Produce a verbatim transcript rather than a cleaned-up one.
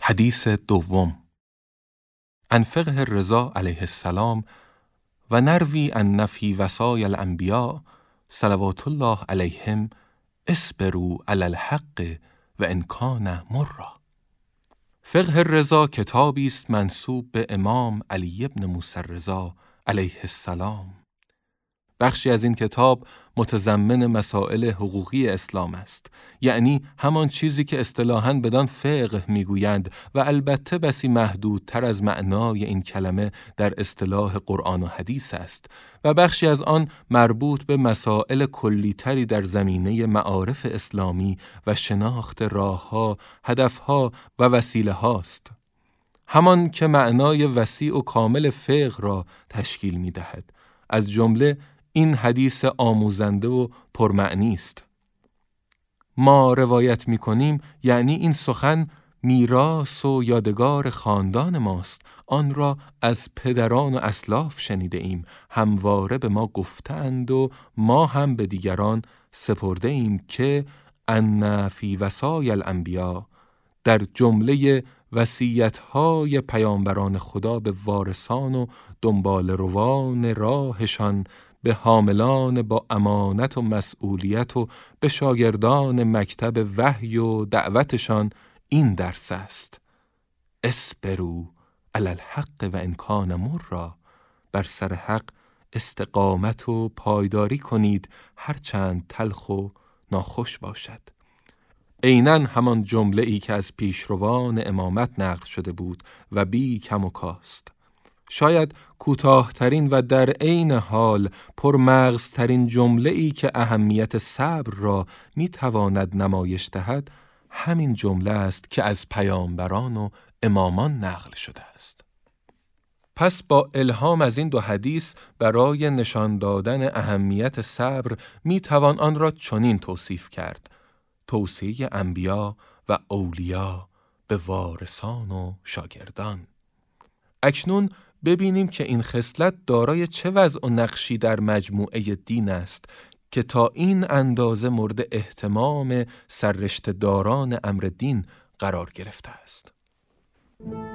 حدیث دوم. عن فقه الرضا علیه السلام و نروی ان فی وصایا الانبیاء صلوات الله علیهم اصبروا علی الحق و ان کان مرا. فقه الرضا کتابی است منسوب به امام علی بن موسی الرضا علیه السلام. بخشی از این کتاب متضمن مسائل حقوقی اسلام است، یعنی همان چیزی که اصطلاحاً بدان فقه میگویند و البته بسی محدودتر از معنای این کلمه در اصطلاح قرآن و حدیث است، و بخشی از آن مربوط به مسائل کلی‌تری در زمینه معارف اسلامی و شناخت راه‌ها، هدف‌ها و وسیله هاست. همان که معنای وسیع و کامل فقه را تشکیل می‌دهد. از جمله این حدیث آموزنده و پرمعنی است. ما روایت می کنیم، یعنی این سخن میراث و یادگار خاندان ماست، آن را از پدران و اسلاف شنیده ایم، همواره به ما گفتند و ما هم به دیگران سپرده ایم که ان فی وصایا الانبیاء، در جمله وصیت‌های پیامبران خدا به وارثان و دنبال روان راهشان، به حاملان با امانت و مسئولیت و به شاگردان مکتب وحی و دعوتشان این درس است: اصبروا علی الحق و ان کان مرا، بر سر حق استقامت و پایداری کنید هرچند تلخ و ناخوش باشد. عیناً همان جمله ای که از پیشروان امامت نقل شده بود و بی کم و کاست. شاید کوتاه‌ترین و در عین حال پرمغزترین جمله ای که اهمیت صبر را می تواند نمایش دهد همین جمله است که از پیامبران و امامان نقل شده است. پس با الهام از این دو حدیث برای نشان دادن اهمیت صبر می توان آن را چنین توصیف کرد: توصیه انبیا و اولیا به وارثان و شاگردان. اکنون ببینیم که این خصلت دارای چه وضع و نقشی در مجموعه دین است که تا این اندازه مورد اهتمام سررشته‌داران امر دین قرار گرفته است.